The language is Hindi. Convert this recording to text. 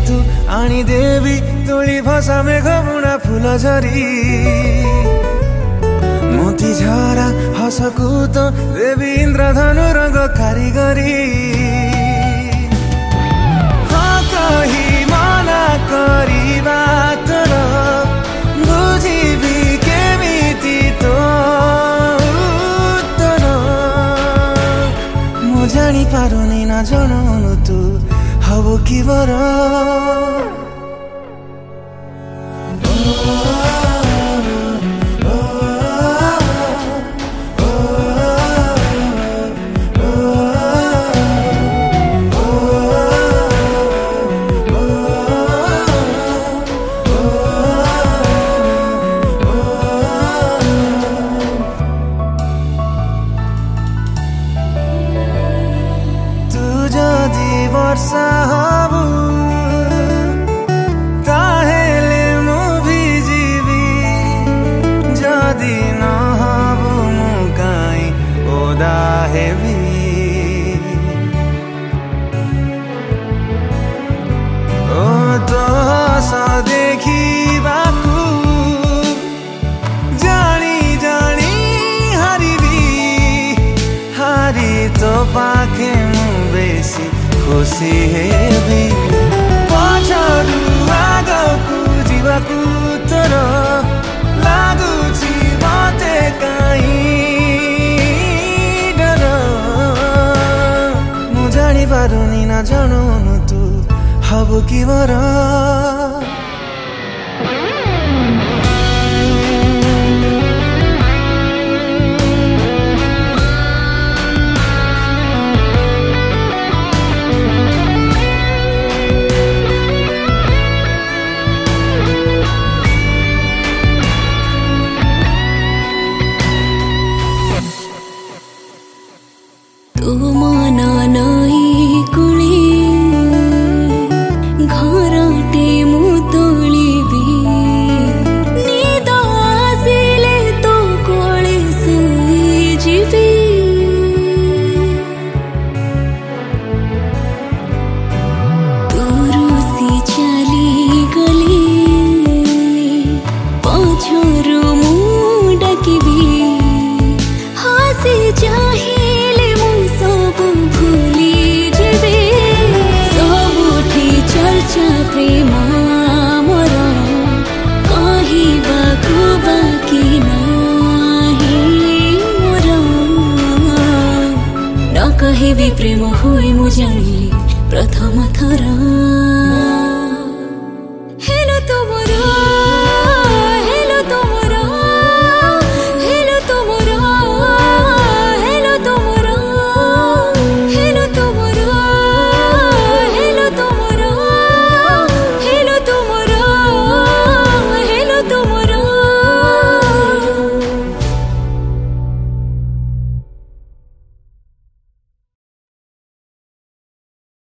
तू आनी देवी तोली भसा मेघ बुणा फूल झरी मोती झरा हसकु तो देवी इंद्रधनु रंग कारीगरी हाँ कही मना करिबा तोर बुझिबी केमिति तो उत्तर मु जानी पारुनी ना जणाउनु तू हबो कि बर वर्षा हबु ताहेले मु भिजिबी जदि नहबु मु काई ओदा हेबी ओ तो हस देखिबाकु जानी जानी हारिबी हारी तो पाखे मु बेसी खुशी हेबी पछाडु आगकु जीवाकु तोर लागुछि मते काई डर मु जानी पारुनी ना जणाउनु तू हबो कि बर कहेबी प्रेम हुए मु जानिली प्रथम थरा